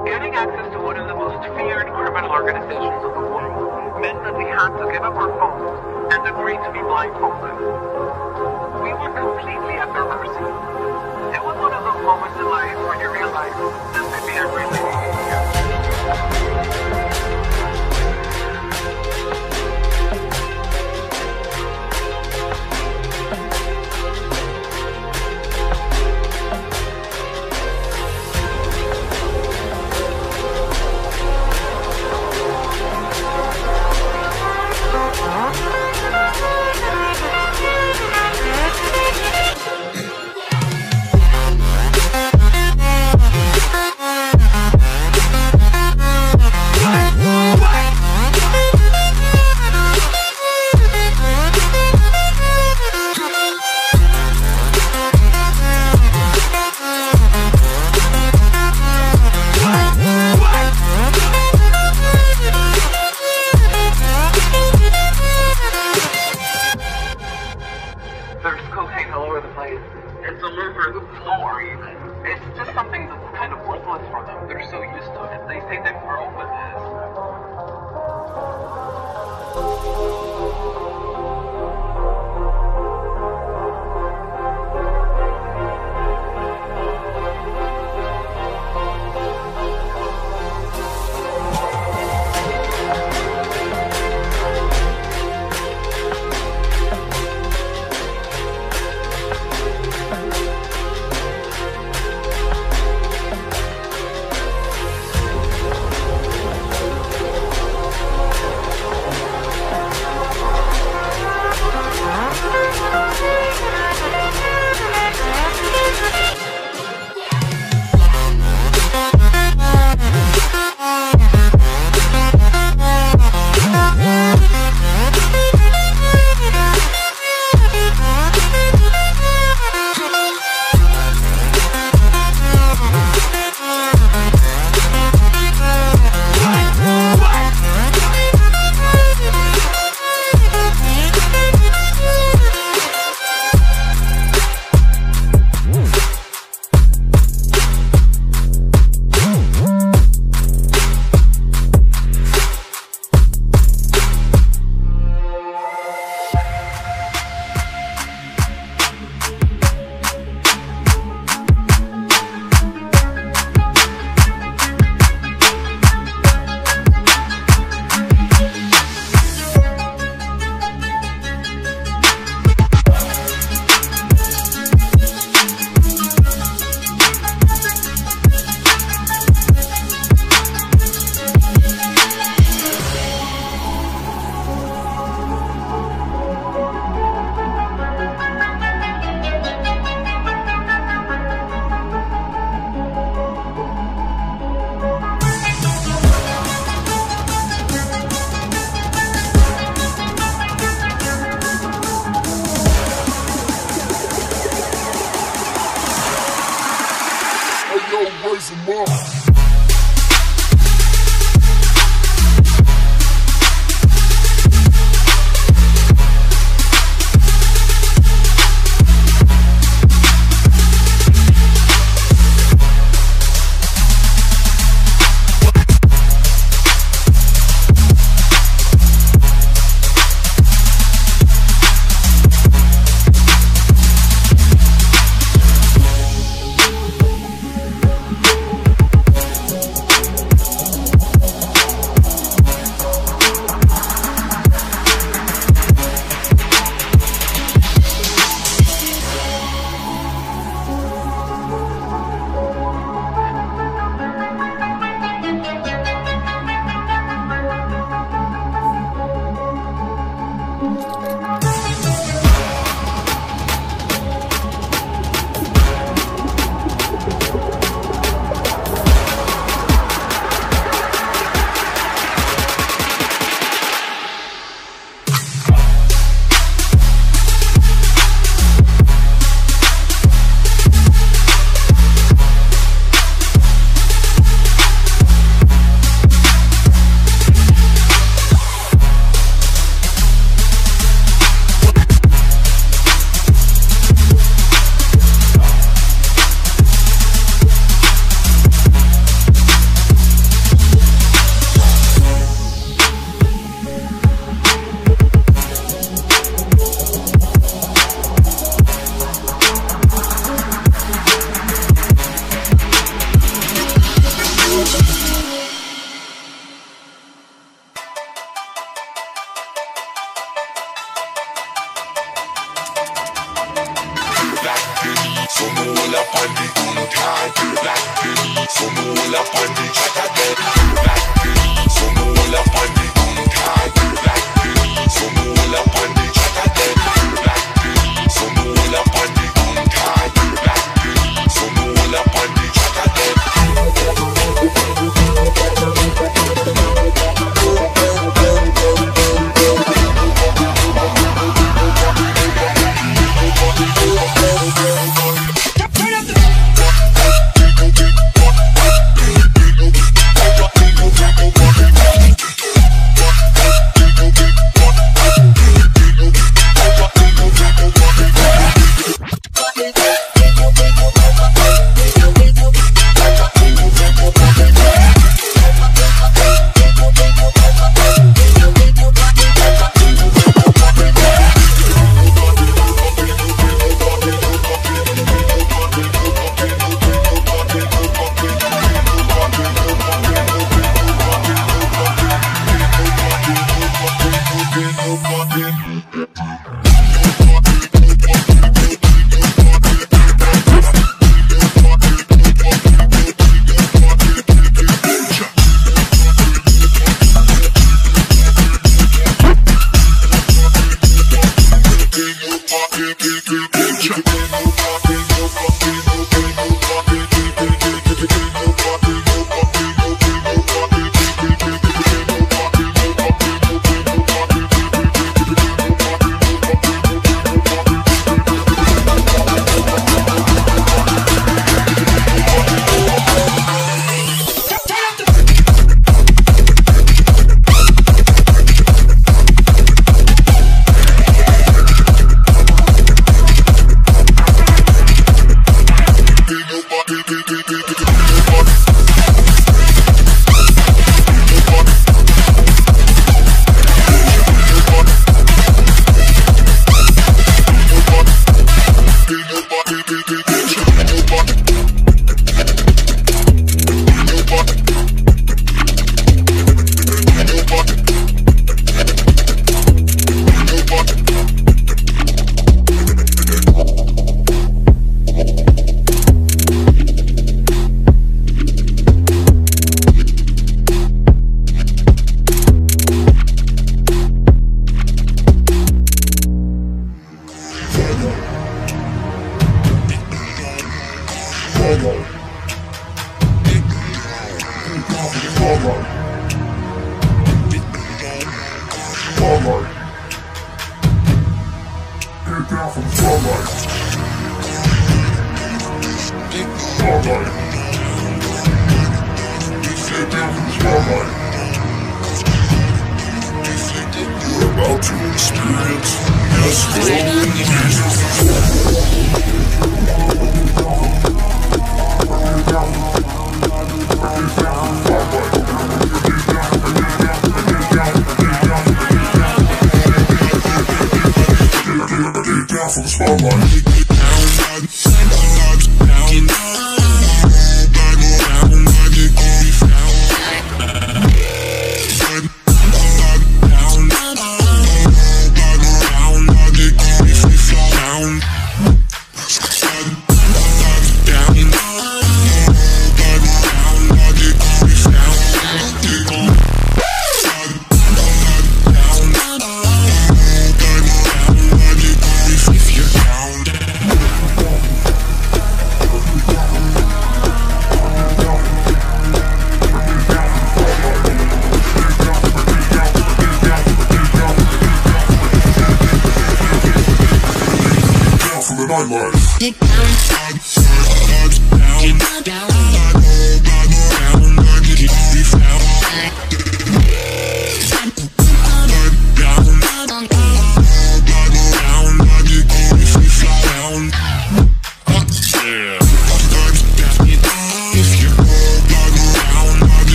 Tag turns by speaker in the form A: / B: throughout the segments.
A: Getting access to one of the most feared criminal organizations of the world meant that we had to give up our phones and agree to be blindfolded. We were completely at their mercy. It was one of those moments in life when you realize this could be everything you need. There's cocaine all over the place. It's all over the floor even. It's just something that's kind of worthless for them. They're so used to it. They say they've grown with
B: raise them up. hold up on the track again. Like this, so me hold up on the card. Like this, so me hold up on the track again. Like this, so me hold up on the card. Like this, so me hold up on the track again.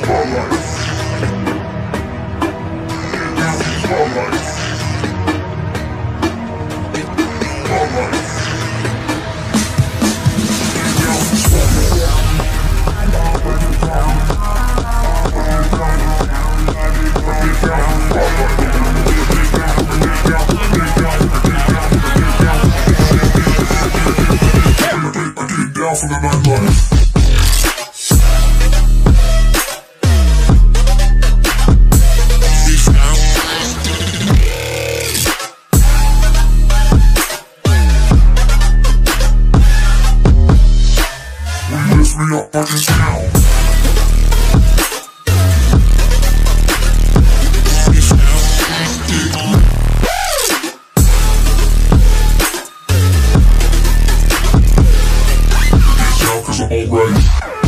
B: For the nightlife. Me up fucking down. Cause I'm alright.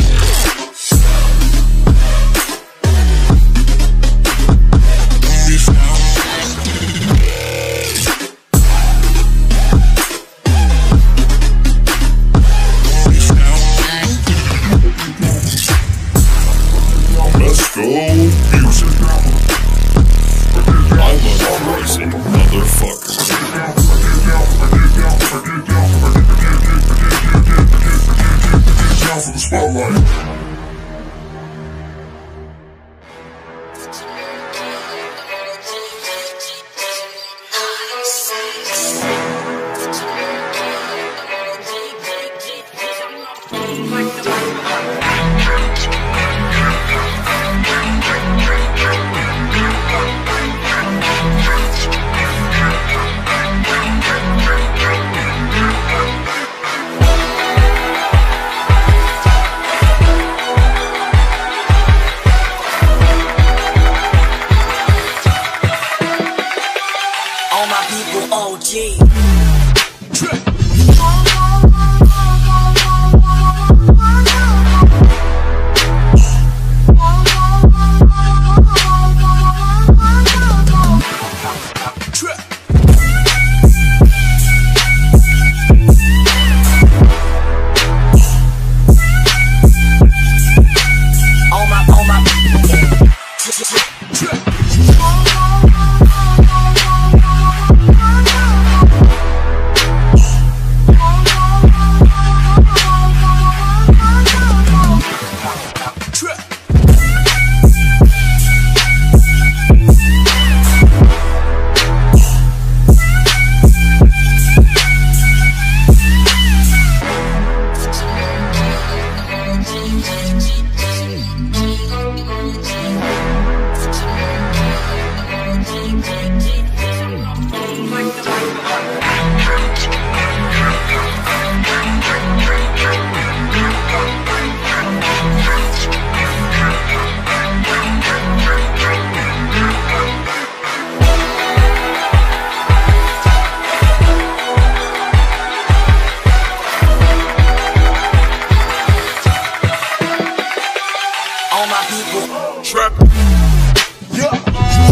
B: Let's go, music. I'm a rising motherfucker. Down for the spotlight.
C: All my people OG. All my people trapping. Yeah.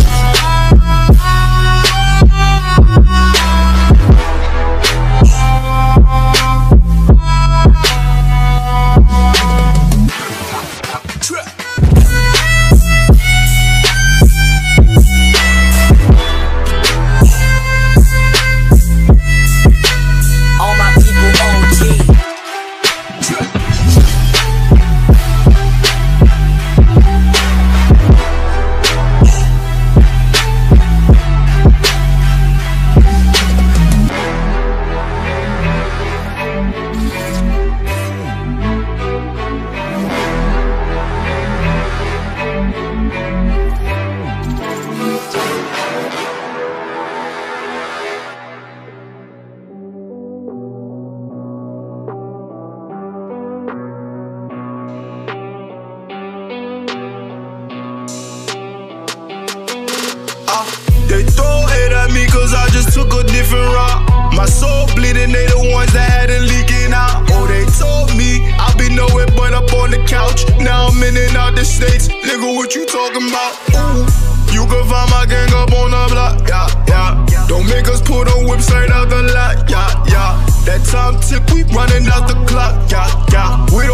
D: They throw hate at me cause I just took a different route. My soul bleeding, they the ones that had it leaking out. Oh, they told me I'll be nowhere but up on the couch. Now I'm in and out the States, nigga, what you talking about? Ooh, you can find my gang up on the block, yeah, yeah. Don't make us pull the whips right out the lot, yeah, yeah. That time tick, we running out the clock, yeah, yeah. We don't need much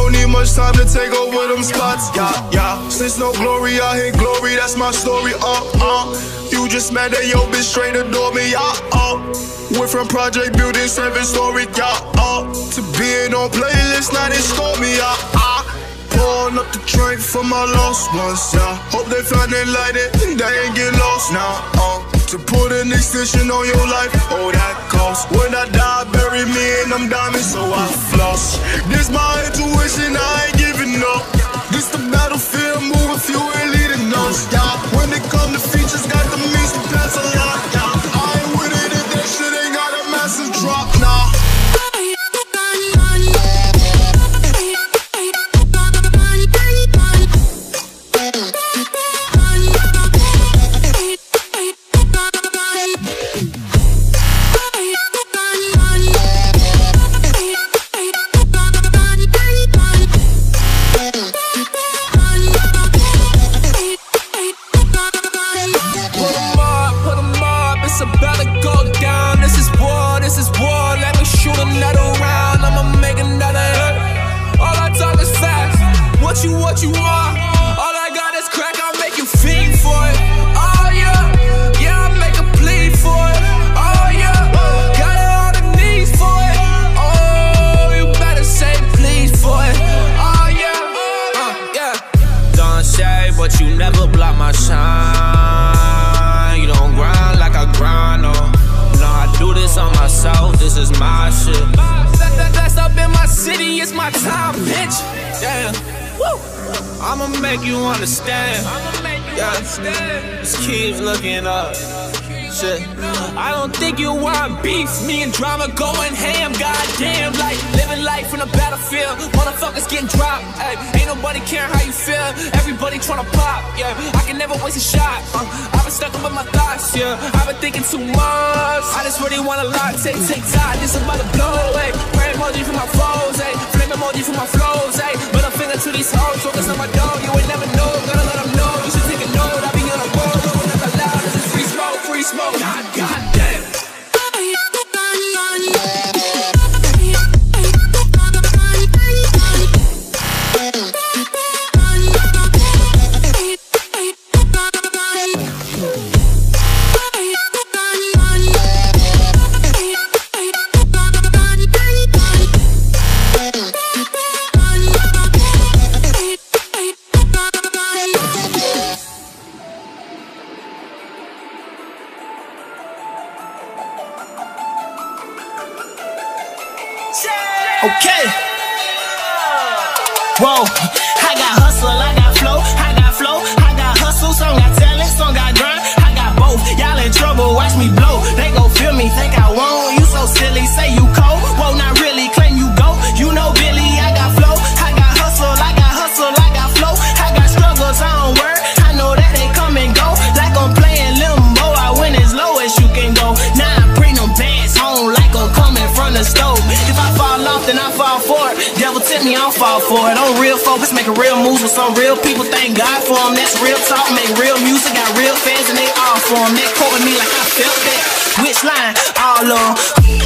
D: it's time to take over them spots. Yeah. Since no glory, I hate glory, that's my story. You just mad that your bitch straight adore me. Went from project building 7-story, to being on playlist, now they score me. Pouring up the drink for my lost ones, hope they find it light it, they ain't get lost now. To put an extension on your life, oh that costs. When I die, bury me in them diamonds, so I floss. This my intuition, I ain't giving up. This the battlefield, moving few ain't leading us. When it come to features, got the means to pass a lot. I ain't with it if that shit ain't got a massive drop, nah.
E: What you want? All I got is crack, I'll make you fiend for it. Oh yeah, I'll make a plea for it. Oh yeah, got it on the knees for it. Oh, you better say please for it. Oh yeah, Don't say, but you never block my shine. You don't grind like I grind, no. No, I do this on myself, this is my shit. That's up in my city, it's my time, bitch. Damn. Woo. I'ma make you understand. Just keep looking up. Shit. I don't think you want beef. Me and drama going ham. Goddamn, like living life in a battlefield. Motherfuckers getting dropped. Ay, ain't nobody care how you feel. Everybody tryna pop. Yeah, I can never waste a shot. I've been stuck up with my thoughts. Yeah, I've been thinking too much. I just really want a lot. Take time. This about to blow. Ay, pray emoji for my foes. Ay, flame emoji for my flows. Ay, middle finger to these hoes. Focus on my dog. You ain't never know. Gotta let them know. You should take a note. I be on a roll. Going up loud. This is free smoke. Free smoke. God damn.
C: Okay. Whoa, I got hustle, I got flow, I got flow, I got hustle, some got talent, some got grind, I got both. Y'all in trouble, watch me blow. They gon' feel me, think I won't. You so silly, say you cold. Whoa, not really, claim you go. You know Billy, I got flow, I got hustle, I got hustle, I got flow, I got struggles, I don't work. I know that they come and go, like I'm playing limbo. I win as low as you can go. Now I bring them bands home like I'm coming from the stove. If I fall off, then I fall for it. Devil tempt me, I'll fall for it. On real focus, making real moves with some real people. Thank God for them, that's real talk. Make real music, got real fans and they all for them. They quote me like I felt that. Which line? All on.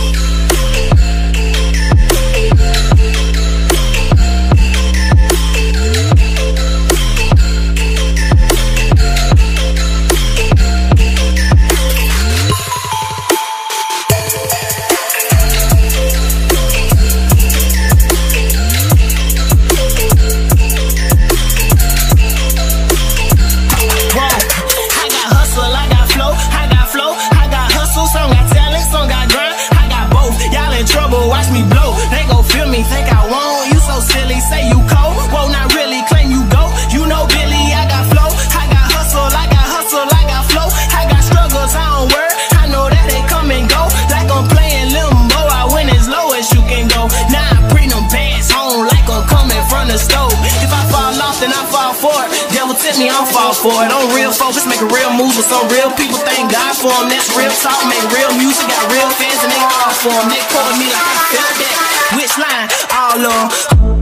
C: Watch me blow, they gon' feel me, think I won't. You so silly, say you cold. Whoa, not really, claim you go. You know Billy, I got flow, I got hustle, I got hustle, I got flow, I got struggles, I don't work. I know that they come and go, like I'm playing limbo. I win as low as you can go. Now I bring them bands home, like I'm coming from the stove. If I fall off, then I fall for it. Devil tempt me, I'll fall for it. On real focus, making real moves with some real people. Thank God for them, that's real talk. Make real music, got real fans and they all for them. They quote me like I felt that. Which line? All on.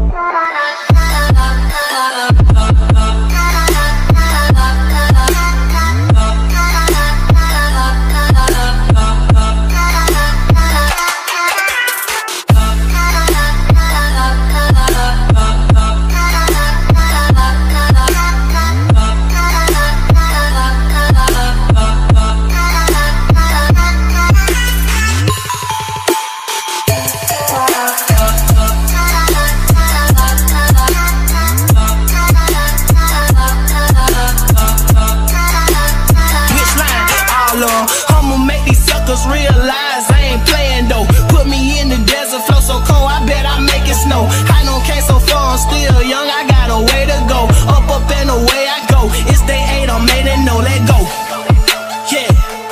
C: already know, let go. Yeah.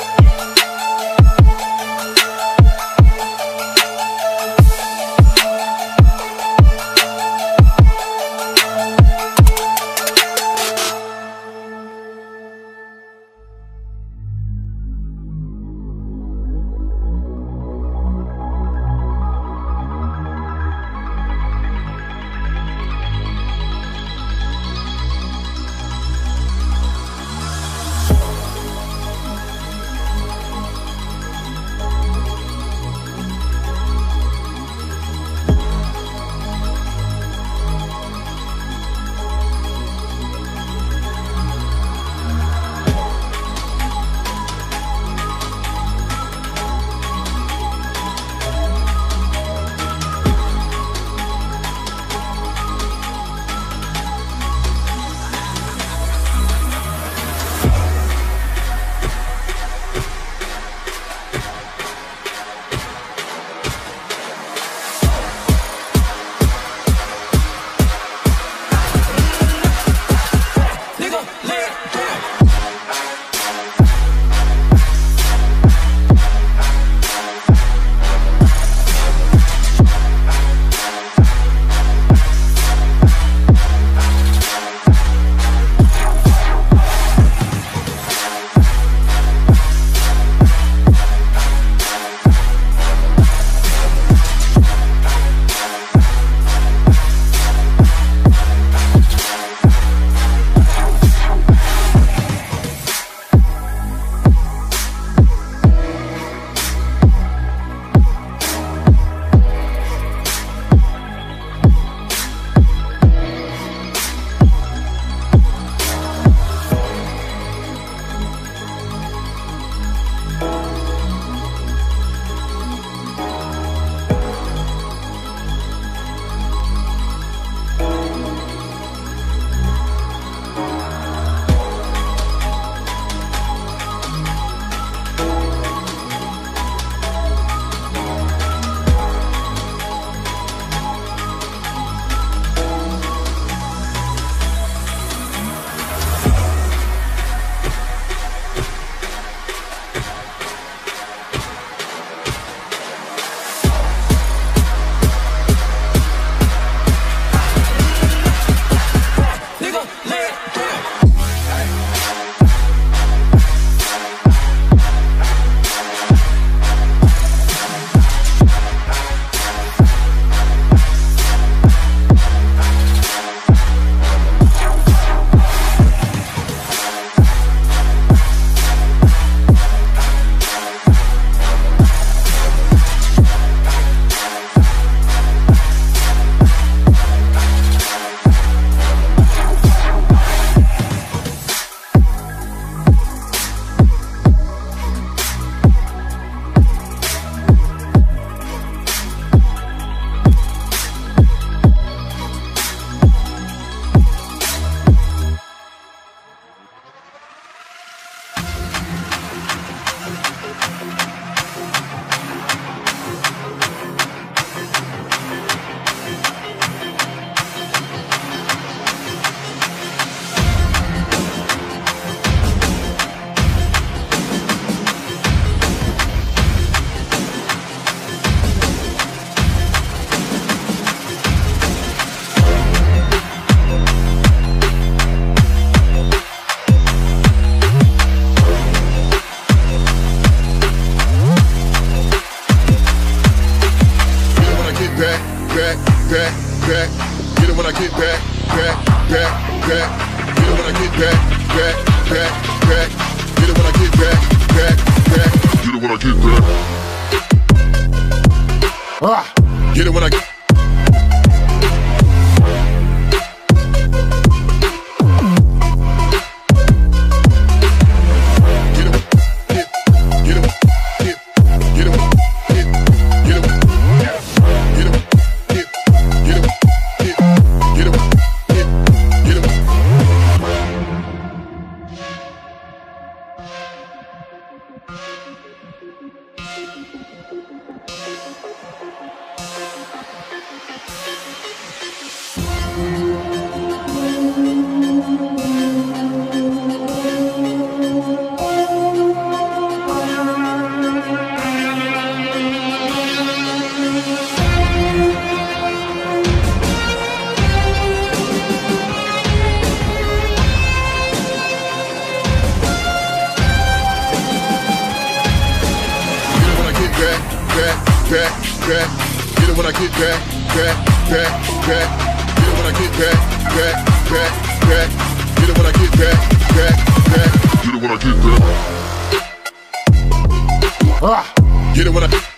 B: Get it when I get.
F: back, back. Get it when I get back, back, back, back. Get it when I get back, back, back, back. Get it when I get back, back, back. Get it when I get back. Get it when I